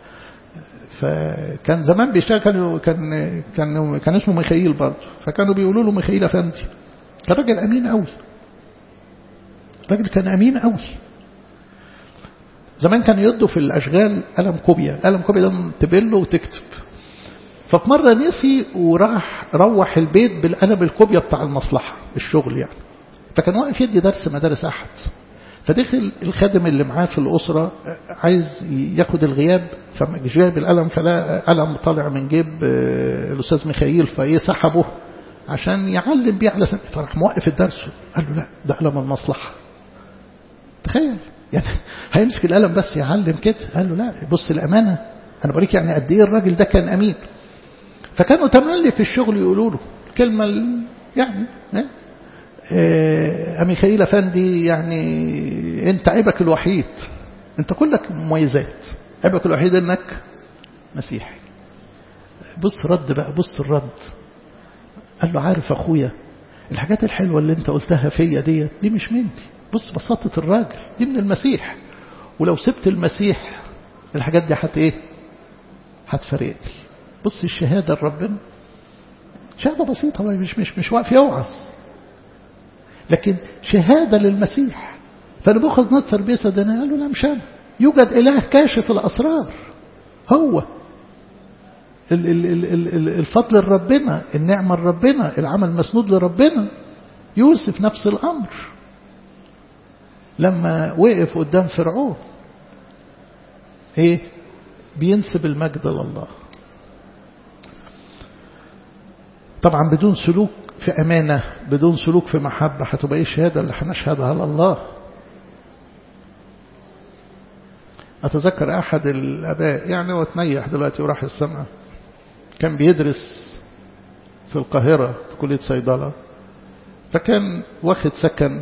فكان زمان بيشتغل، كان كان كان كان اسمه ميخائيل برضه، فكانوا بيقولوا له ميخائيل أفندي. كان راجل أمين قوي، راجل كان أمين قوي. زمان كان يدوا في الأشغال قلم كوبيا، قلم كوبيا ده تبله وتكتب. ففي مرة نسي وراح روح البيت بالقلم الكوبيا بتاع المصلحة الشغل يعني. فكان واقف يدي درس مدارس أحد، فدخل الخادم اللي معاه في الأسرة عايز ياخد الغياب، فمش جايب القلم، فلا قلم طالع من جيب الأستاذ ميخائيل، فإيه سحبه عشان يعلم بيه على سنة. فراح موقف الدرس قال له لا ده قلم المصلحة. تخيل يعني هيمسك القلم بس يعلم كده. قال له لا بص الأمانة، أنا بقولك يعني قد إيه الراجل ده كان أمين. فكانوا تملي في الشغل يقولوا له كلمة يعني إيه ميخائيل أفندي، يعني أنت عيبك الوحيد، أنت كلك مميزات، عيبك الوحيد أنك مسيحي. بص رد بقى، بص الرد. قال له عارف أخويا الحاجات الحلوة اللي أنت قلتها فيا دي دي مش مني. بص بساطة الراجل دي من المسيح، ولو سبت المسيح الحاجات دي حت إيه هتفرقني. بص الشهادة لربنا شهادة بسيطة، مش مش مش واقف يوعظ، لكن شهادة للمسيح. فنبوخذ نصر بيسدنا قال له لا مش أنا، يوجد إله كاشف الأسرار. هو الفضل لربنا، النعمة لربنا، العمل مسنود لربنا. يوسف نفس الأمر لما وقف قدام فرعون ايه بينسب المجد لله. طبعا بدون سلوك في أمانة، بدون سلوك في محبة، هتبقى ايه الشهادة اللي هنشهدها لله؟ أتذكر أحد الآباء يعني هو تنيح دلوقتي وراح السماء، كان بيدرس في القاهرة في كلية صيدلة، فكان واخد سكن،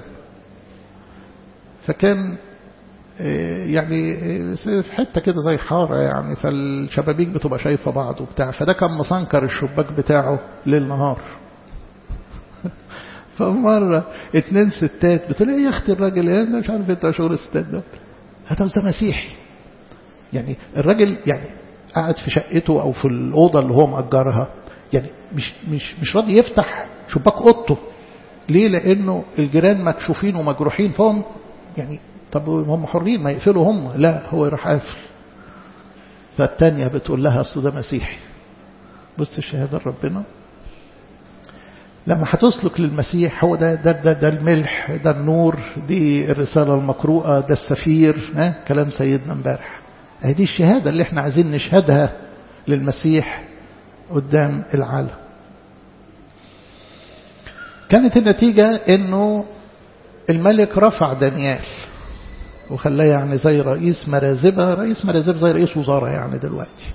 فكان يعني في حتة كده زي حارة يعني، فالشبابيك بتبقى شايفة بعض وبتاع، فده كان مسنكر الشباك بتاعه للنهار. فمرة اتنين ستات بتقول ايه يا اختي الراجل ايه مش عارف انت شغل الستات ده، هذا ده مسيحي يعني. الراجل يعني قاعد في شقته او في الأوضة اللي هو مأجرها، يعني مش مش مش راضي يفتح شباك اوضته. ليه؟ لانه الجيران مكشوفين ومجروحين، فهم يعني طب هم حرين ما يقفلوا هم، لا هو يروح قافل. فالتانية بتقول لها اصل ده مسيحي. بص الشهادة ربنا لما هتسلك للمسيح، هو ده ده ده, ده الملح، ده النور، دي الرسالة المقروءة، ده السفير، ها كلام سيدنا امبارح. هذه الشهادة اللي احنا عايزين نشهدها للمسيح قدام العالم. كانت النتيجة انه الملك رفع دانيال وخلاه يعني زي رئيس مرازبة، رئيس مرازبة زي رئيس وزارة يعني دلوقتي.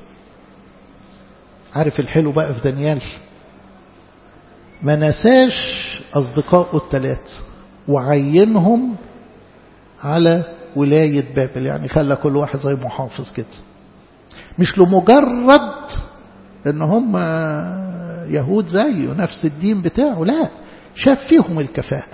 عارف الحلو بقى في دانيال؟ ما نساش أصدقائه الثلاث وعينهم على ولاية بابل، يعني خلى كل واحد زي محافظ كده، مش لمجرد ان هم يهود زيه نفس الدين بتاعه، لا شاف فيهم الكفاءة.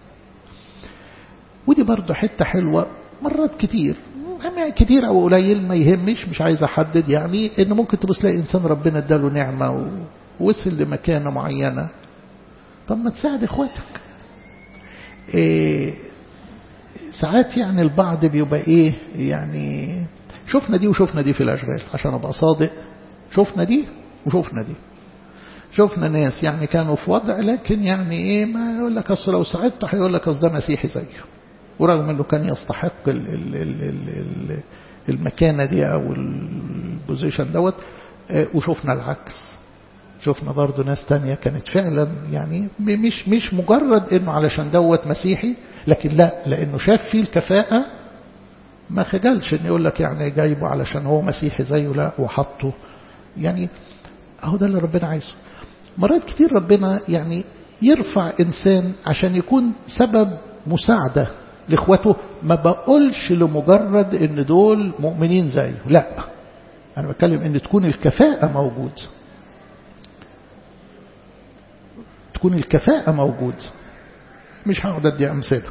ودي برضو حتة حلوة مرات كتير كتير او قليل ما يهمش، مش عايز احدد يعني، ان ممكن تبص لاقي انسان ربنا اداله نعمة ووصل لمكانة معينة، طب ما تساعد اخواتك. إيه ساعات يعني البعض بيبقى ايه يعني، شفنا دي وشفنا دي في الاشغال عشان ابقى صادق، شفنا دي وشفنا دي، شفنا ناس يعني كانوا في وضع لكن يعني ايه ما يقول لك اصل لو ساعدته هيقول لك اصل ده مسيحي زيه، ورغم انه كان يستحق ال ال ال ال المكانة دي او البوزيشن دوت. وشفنا العكس، شفنا برضو ناس تانية كانت فعلا يعني مش مش مجرد انه علشان دوت مسيحي، لكن لا لانه شاف فيه الكفاءة ما خجلش ان يقول لك يعني جايبه علشان هو مسيحي زيه، لا وحطه. يعني اهو ده اللي ربنا عايزه. مرات كتير ربنا يعني يرفع انسان عشان يكون سبب مساعدة لاخواته، ما بقولش لمجرد ان دول مؤمنين زيه، لا انا بتكلم ان تكون الكفاءة موجود، تكون الكفاءة موجود. مش هقعد ادي امثله.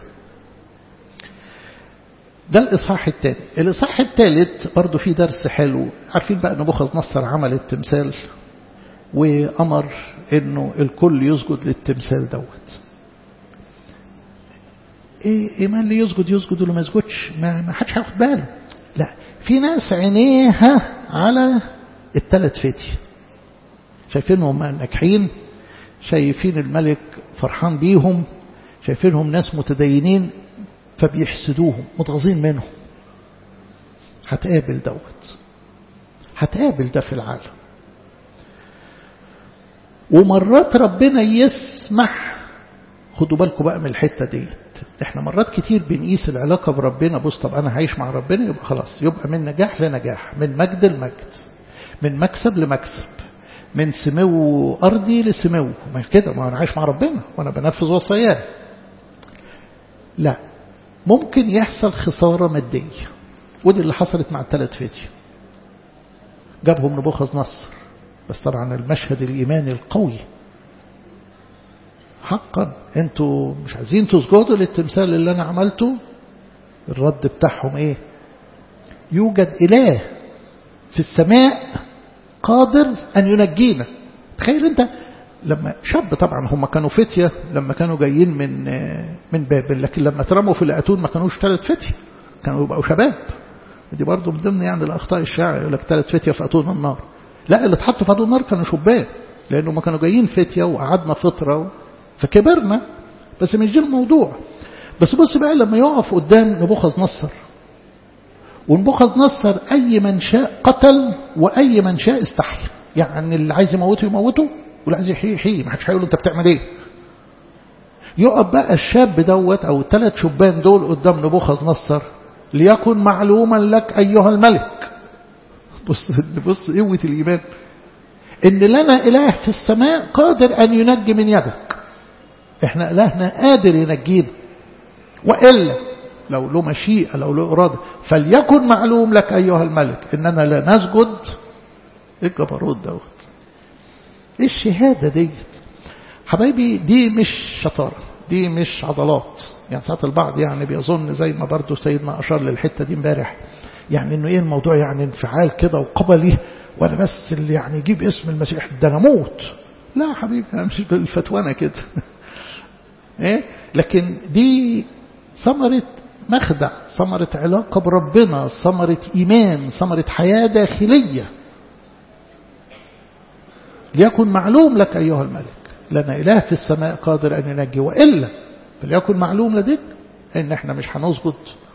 ده الاصحاح الثاني. الاصحاح الثالث برضو فيه درس حلو. عارفين بقى نبوخذ نصر عمل التمثال وامر انه الكل يسجد للتمثال دوت. ايه ايه ما اللي يسجد يسجد واللي ما يسجدش ما, ما حدش هياخد باله. لا في ناس عينيها على الثلاث فتي، شايفينهم ناجحين، شايفين الملك فرحان بيهم، شايفينهم ناس متدينين فبيحسدوهم متغاظين منهم. هتقابل دوت، هتقابل ده في العالم. ومرات ربنا يسمح، خدوا بالكم بقى من الحتة ديت، احنا مرات كتير بنقيس العلاقة بربنا، بص طب انا هعيش مع ربنا يبقى خلاص، يبقى من نجاح لنجاح، من مجد لمجد، من مكسب لمكسب، من سمو أرضي لسمو، ما كده ما أنا عايش مع ربنا وأنا بنفذ وصاياه. لا ممكن يحصل خسارة مادية، ودي اللي حصلت مع الثلاث فتية. جابهم نبوخذ نصر، بس طبعا المشهد الإيماني القوي، حقا انتوا مش عايزين تسجدوا للتمثال اللي أنا عملته. الرد بتاعهم ايه؟ يوجد إله في السماء قادر أن ينجينا. تخيل أنت لما شاب، طبعا هم كانوا فتية لما كانوا جايين من من بابل، لكن لما ترموا في الأتون ما كانوش ثلاث فتية، كانوا يبقوا شباب. دي برضو من ضمن يعني الأخطاء الشائعة، يقول لك ثلاث فتية في أتون النار. لا، اللي اتحطوا في هذول النار كانوا شبان، لأنه ما كانوا جايين فتية وقعدنا فترة فكبرنا، بس مش دي الموضوع. بس بص بقى لما يقف قدام نبوخذ نصر، ونبوخذ نصر أي من شاء قتل وأي من شاء استحيا، يعني اللي عايز يموته يموته واللي عايز يحيي يحيي، ما حدش هيقول أنت بتعمل إيه. يقف بقى الشاب دوت أو الثلاث شبان دول قدام نبوخذ نصر، ليكن معلوما لك أيها الملك. بص بص قوة الإيمان، إن لنا إله في السماء قادر أن ينجي من يدك. إحنا إلهنا قادر ينجينا، وإلا لو له مشيئة لو له إرادة فليكن معلوم لك أيها الملك إننا لا نسجد. إيه الجبروت دوت، إيه الشهادة ديت حبايبي؟ دي مش شطارة، دي مش عضلات. يعني ساعات البعض يعني بيظن زي ما برضو سيدنا أشار للحتة دي امبارح، يعني إنه إيه الموضوع يعني انفعال كده وقبلي وأنا بس اللي يعني يجيب اسم المسيح ده أنا موت. لا حبيبي، مش بالفتوانة كده إيه؟ لكن دي ثمرة مخدع، ثمرة علاقة بربنا، ثمرة إيمان، ثمرة حياة داخلية. ليكن معلوم لك أيها الملك لنا إله في السماء قادر أن ينجي، وإلا فليكن معلوم لديك إن إحنا مش هنسجد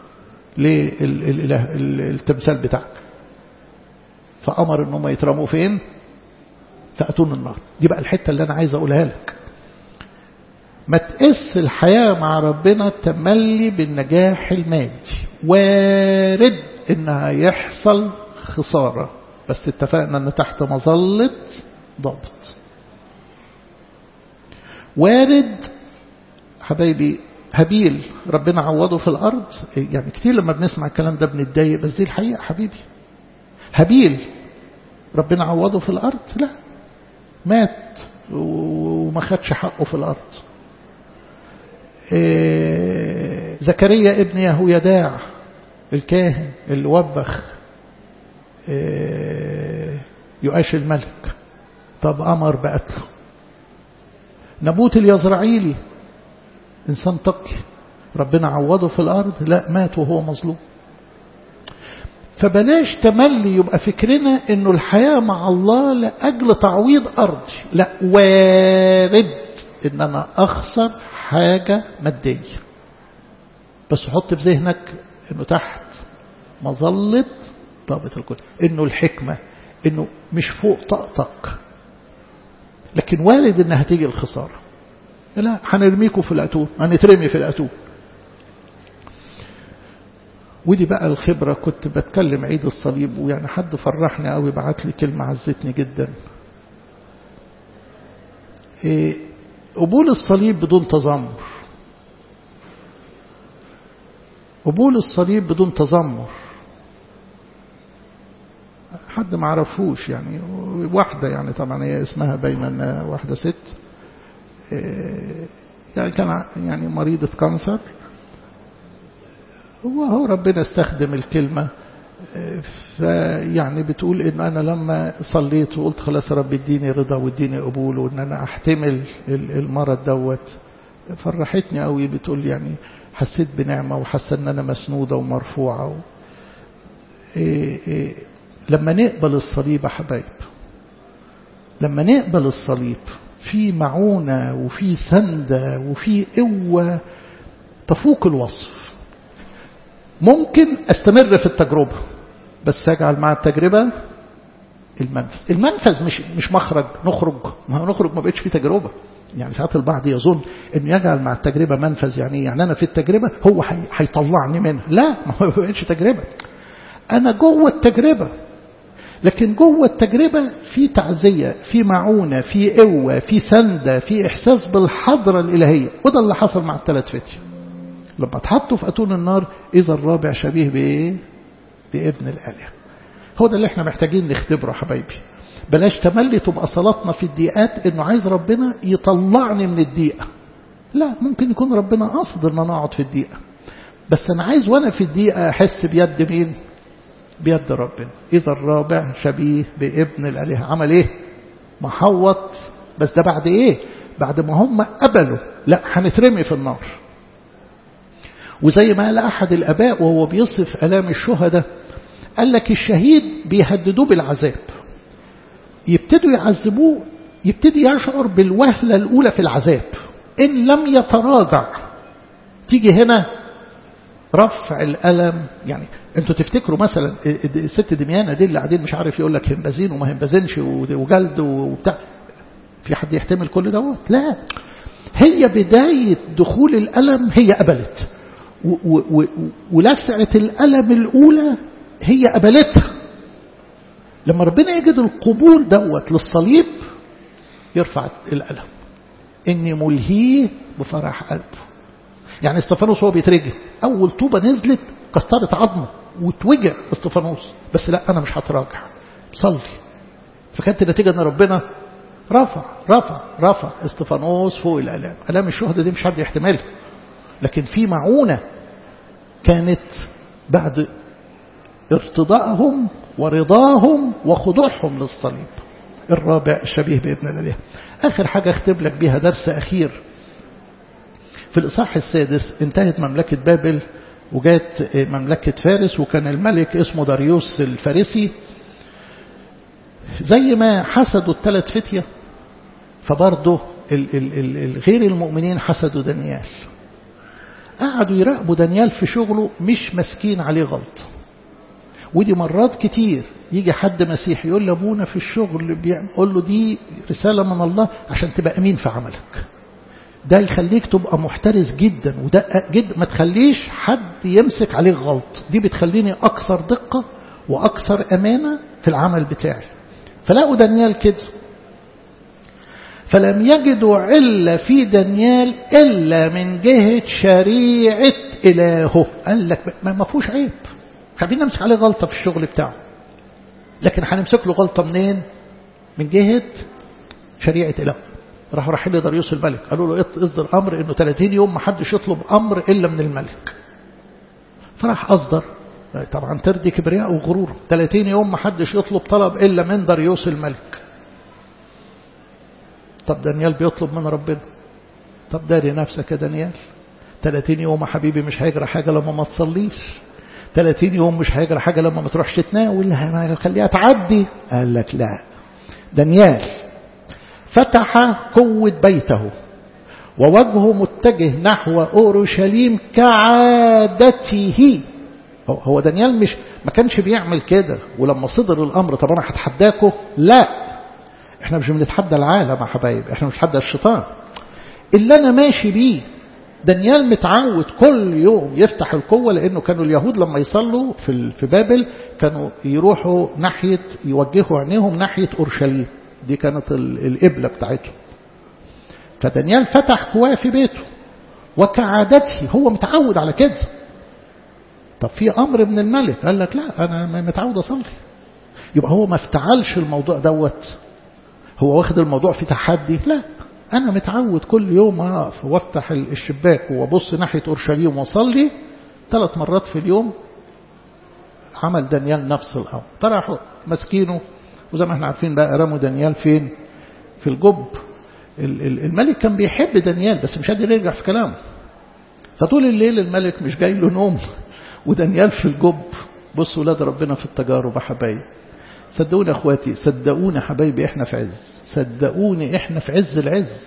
للإله التمثال بتاعك. فأمر إنهم يترموا فين؟ فأتون النار. دي بقى الحتة اللي أنا عايز أقولها لك. ما تقس الحياة مع ربنا تملي بالنجاح المادي، وارد إنها يحصل خسارة، بس اتفقنا أن تحت مظلة ضابط. وارد حبايبي هابيل ربنا عوضه في الأرض، يعني كتير لما بنسمع الكلام ده بنتضايق، بس دي الحقيقة حبيبي. هابيل ربنا عوضه في الأرض؟ لا، مات وما خدش حقه في الأرض. إيه زكريا ابن يهويداع الكاهن اللي وبخ إيه يؤاش الملك، طب أمر بقتله. نبوت اليزرعيلي إنسان تقي ربنا عوضه في الأرض؟ لا، مات وهو مظلوم. فبلاش تملي يبقى فكرنا إنه الحياة مع الله لأجل تعويض أرضي. لا، وارد إن أنا أخسر حاجة مادية، بس حط في ذهنك إنه تحت مظلة ضابط الكل، إنه الحكمة إنه مش فوق طاقتك، لكن وارد إنها تيجي الخسارة. لا، هنرميكوا في الأتون، هنترمي في الأتون. ودي بقى الخبرة. كنت بتكلم عيد الصليب، ويعني حد فرحني قوي، بعت لي كلمة عزتني جدا. إيه قبول الصليب بدون تذمر، قبول الصليب بدون تذمر. حد ما عرفوش يعني، واحدة يعني طبعا هي اسمها بيننا واحدة ست، إيه يعني كان يعني مريضة كانسر، وهو ربنا استخدم الكلمة. فيعني بتقول إن أنا لما صليت وقلت خلاص رب اديني رضا واديني قبول وإن أنا أحتمل المرض دوت، فرحتني قوي. بتقول يعني حسيت بنعمة وحسيت أن أنا مسنودة ومرفوعة و... إيه إيه لما نقبل الصليب يا حبايب، لما نقبل الصليب في معونة وفي سندة وفي قوة تفوق الوصف. ممكن استمر في التجربة، بس اجعل مع التجربة المنفذ. المنفذ مش مش مخرج نخرج، ما نخرج ما بقتش في تجربة. يعني ساعات البعض يظن انه يجعل مع التجربة منفذ، يعني يعني انا في التجربة هو هيطلعني منها. لا، ما بقتش تجربة، انا جوه التجربة. لكن جوه التجربة في تعزية، في معونة، في قوة، في سندة، في إحساس بالحضرة الإلهية. وده اللي حصل مع الثلاث فتية لما اتحطوا في أتون النار. إذا الرابع شبيه بإيه؟ بابن الآلهة. هو ده اللي احنا محتاجين نختبره حبايبي. بلاش تملي تبقى صلاتنا في الضيقات إنه عايز ربنا يطلعني من الضيقة. لا، ممكن يكون ربنا قصد إن أنا أقعد في الضيقة، بس أنا عايز وأنا في الضيقة أحس بيد مين؟ بيد ربنا. إذا الرابع شبيه بابن الآلهة. عمل إيه؟ محوط. بس ده بعد إيه؟ بعد ما هم قبلوا لا هنترمي في النار. وزي ما قال أحد الآباء وهو بيصف آلام الشهداء، قال لك الشهيد بيهددوه بالعذاب، يبتدوا يعذبوه، يبتدي يشعر بالوهلة الأولى في العذاب. إن لم يتراجع تيجي هنا رفع الألم. يعني انتوا تفتكروا مثلا الست دميانة دي اللي قاعدين مش عارف يقول لك همبازين وما همبازينش وجلد وبتاع، في حد يحتمل كل دوت؟ لا، هي بداية دخول الألم هي قبلت، ولسعة الألم الأولى هي قبلتها. لما ربنا يجد القبول دوت للصليب يرفع الألم. إني ملهيه بفرح قلبه. يعني استفانوس هو بيترجم، أول طوبة نزلت كسرت عظمه وتوجع استفانوس، بس لا أنا مش هتراجع، صلي. فكانت النتيجة أن ربنا رفع رفع رفع استفانوس فوق الألام. ألام الشهداء دي مش حد يحتملها، لكن في معونة كانت بعد ارتضاءهم ورضاهم وخضوعهم للصليب. الرابع الشبيه بابن الإله. آخر حاجة اختب لك بها درس أخير. في الإصحاح السادس انتهت مملكة بابل وجات مملكة فارس، وكان الملك اسمه داريوس الفارسي. زي ما حسدوا الثلاث فتية فبرضه غير المؤمنين حسدوا دانيال. قعدوا يراقبوا دانيال في شغله، مش مسكين عليه غلط. ودي مرات كتير يجي حد مسيحي يقول لابونا في الشغل، بيقول له دي رسالة من الله عشان تبقى أمين في عملك. ده يخليك تبقى محترس جدا ودقق جدا، ما تخليش حد يمسك عليك غلط. دي بتخليني أكثر دقة وأكثر أمانة في العمل بتاعي. فلاقوا دانيال كده، فلم يجدوا علة في دانيال إلا من جهة شريعة إلهه. قال لك ما فيهوش عيب، مش عارفين نمسك عليه غلطة في الشغل بتاعه، لكن هنمسك له غلطة منين؟ من جهة شريعة إلهه. راحوا رايحين لداريوس الملك قالوا له اصدر أمر إنه ثلاثين يوم ما حدش يطلب أمر إلا من الملك. فراح أصدر، طبعا تردي كبرياء وغرور، ثلاثين يوم ما حدش يطلب طلب إلا من داريوس الملك. طب دانيال بيطلب من ربنا، طب داري نفسك يا دانيال، ثلاثين يوم يا حبيبي مش هيجرى حاجة لما ما تصليش، ثلاثين يوم مش هيجرى حاجة لما ما تروحش تتناول، خليها تعدي. قال لك لا، دانيال فتح قوة بيته ووجهه متجه نحو أورشليم كعادته. هو دانيال مش ما كانش بيعمل كده ولما صدر الأمر طب أنا هتحداكوا، لا، احنا مش بنتحدى العالم يا حبايب، احنا مش بنتحدى الشيطان. اللي أنا ماشي بيه دانيال متعود كل يوم يفتح القوة، لأنه كانوا اليهود لما يصلوا في في بابل كانوا يروحوا ناحية، يوجهوا عينيهم ناحية أورشليم، دي كانت القبلة بتاعتهم. فدانيال فتح قواه في بيته وكعادته، هو متعود على كده. طب في أمر من الملك قال لك لا أنا متعود أصلي، يبقى هو ما افتعلش الموضوع دوت، هو واخد الموضوع في تحدي. لا، أنا متعود كل يوم أقف وافتح الشباك وابص ناحية أورشليم وصلي ثلاث مرات في اليوم. عمل دانيال نفس الأمر، طرحوا مسكينه، وزي ما احنا عارفين بقى رموا دانيال فين؟ في الجب. الملك كان بيحب دانيال بس مش قادر يرجع في كلامه، فطول الليل الملك مش جاي له نوم ودانيال في الجب. بصوا ولاد ربنا في التجارب يا حبايب، صدقوني اخواتي، صدقوني حبايبي، احنا في عز، صدقوني احنا في عز العز.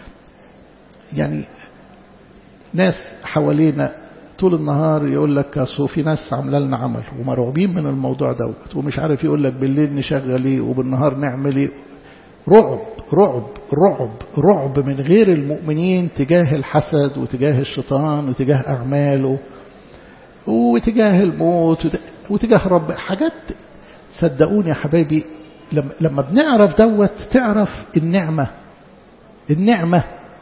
يعني ناس حوالينا طول النهار يقول لك اصل في ناس عامله لنا عمل ومرعوبين من الموضوع دوت، ومش عارف يقول لك بالليل نشغل ايه وبالنهار نعمل ايه. رعب رعب رعب رعب من غير المؤمنين تجاه الحسد وتجاه الشيطان وتجاه اعماله وتجاه الموت وتجاه رب. حاجات صدقوني يا حبايبي لما لما بنعرف دوت تعرف النعمة. النعمة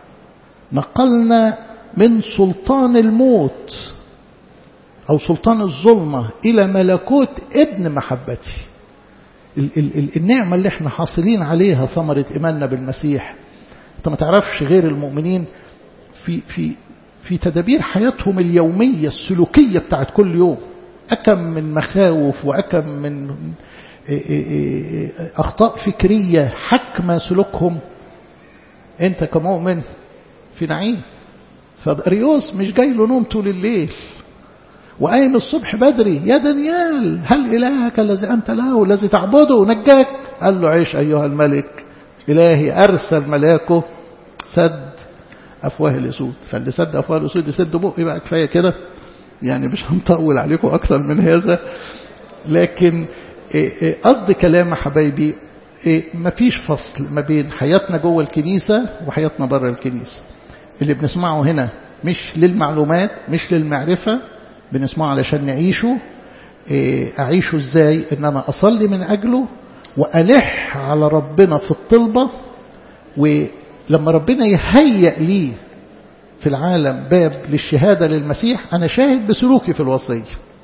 نقلنا من سلطان الموت أو سلطان الظلمة إلى ملكوت ابن محبتي. ال ال ال النعمة اللي احنا حاصلين عليها ثمرة إيماننا بالمسيح. انت ما تعرفش غير المؤمنين في في في تدابير حياتهم اليومية السلوكية بتاعت كل يوم، أكم من مخاوف وأكم من أخطاء فكرية حكم سلوكهم. أنت كمؤمن في نعيم. فداريوس مش جاي له نوم طول الليل وقايم الصبح بدري، يا دانيال هل إلهك الذي أنت له الذي تعبده نجاك؟ قال له عيش أيها الملك، إلهي أرسل ملاكه سد أفواه الأسود. فاللي سد أفواه الأسود يسد بقى، يبقى كفاية كده يعني، مش هنطول عليكم أكثر من هذا. لكن قصد كلام حبايبي مفيش فصل ما بين حياتنا جوه الكنيسة وحياتنا بره الكنيسة. اللي بنسمعه هنا مش للمعلومات، مش للمعرفة، بنسمعه علشان نعيشه. أعيشه إزاي؟ إن أنا أصلي من أجله وألح على ربنا في الطلبة، ولما ربنا يهيئ لي في العالم باب للشهادة للمسيح أنا شاهد بسلوكي في الوصية.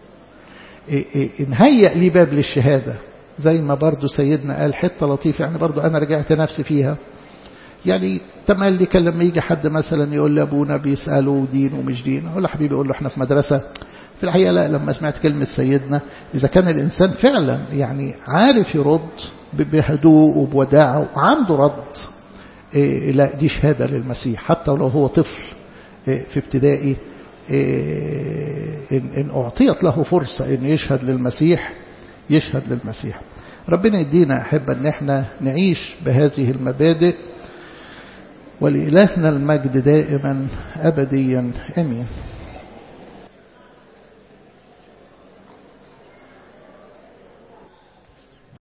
نهيئ لي باب للشهادة، زي ما برضو سيدنا قال حتة لطيفة يعني، برضو أنا رجعت نفسي فيها. يعني تملي كان لما يجي حد مثلا يقول لي أبونا بيسأله دين ومش دين، أقول له حبيبي، أقول له إحنا في مدرسة. في الحقيقة لا، لما سمعت كلمة سيدنا، إذا كان الإنسان فعلا يعني عارف يرد بهدوء وبوداعة وعنده رد، إيه لا، دي شهادة للمسيح. حتى لو هو طفل إيه في ابتدائي، إيه إن, إن أعطيت له فرصة إن يشهد للمسيح يشهد للمسيح. ربنا يدينا أحب أن احنا نعيش بهذه المبادئ، ولإلهنا المجد دائما أبديا آمين.